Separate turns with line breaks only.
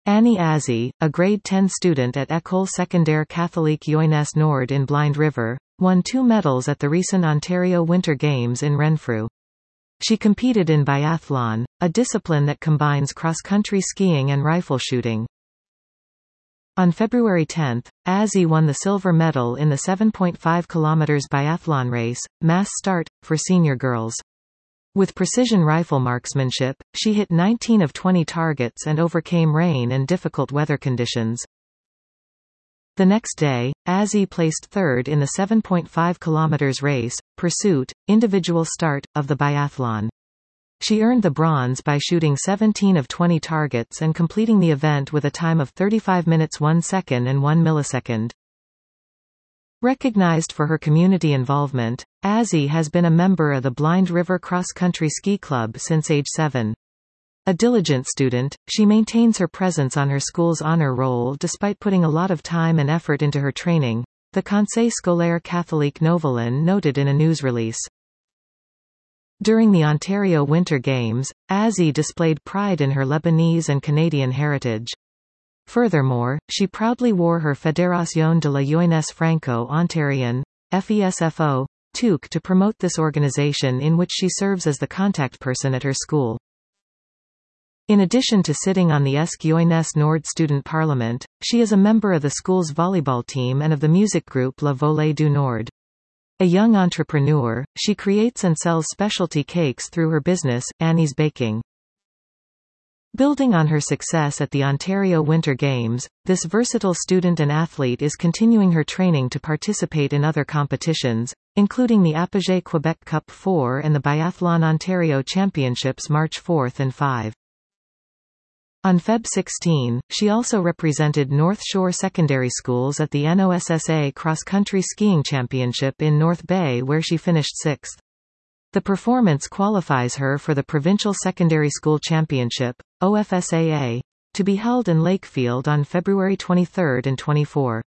Annie Azzi, a grade 10 student at École Secondaire Catholique Joynesse Nord in Blind River, won 2 medals at the recent Ontario Winter Games in Renfrew. She competed in biathlon, a discipline that combines cross-country skiing and rifle shooting. On February 10, Azzi won the silver medal in the 7.5 km biathlon race, mass start, for senior girls. With precision rifle marksmanship, she hit 19 of 20 targets and overcame rain and difficult weather conditions. The next day, Azzi placed third in the 7.5 km race, pursuit, individual start, of the biathlon. She earned the bronze by shooting 17 of 20 targets and completing the event with a time of 35 minutes 1 second and 1 millisecond. Recognized for her community involvement, Azzi has been a member of the Blind River Cross Country Ski Club since age 7. A diligent student, she maintains her presence on her school's honor roll despite putting a lot of time and effort into her training, the Conseil Scolaire Catholique Novelin noted in a news release. During the Ontario Winter Games, Azzi displayed pride in her Lebanese and Canadian heritage. Furthermore, she proudly wore her Fédération de la Jeunesse Franco-Ontarienne, FESFO, toque to promote this organization in which she serves as the contact person at her school. In addition to sitting on the ESC Joynesse Nord Student Parliament, she is a member of the school's volleyball team and of the music group La Volée du Nord. A young entrepreneur, she creates and sells specialty cakes through her business, Annie's Baking. Building on her success at the Ontario Winter Games, this versatile student and athlete is continuing her training to participate in other competitions, including the Apogee Quebec Cup 4 and the Biathlon Ontario Championships March 4 and 5. On Feb 16, she also represented North Shore Secondary Schools at the NOSSA Cross Country Skiing Championship in North Bay where she finished 6th. The performance qualifies her for the Provincial Secondary School Championship, OFSAA, to be held in Lakefield on February 23 and 24.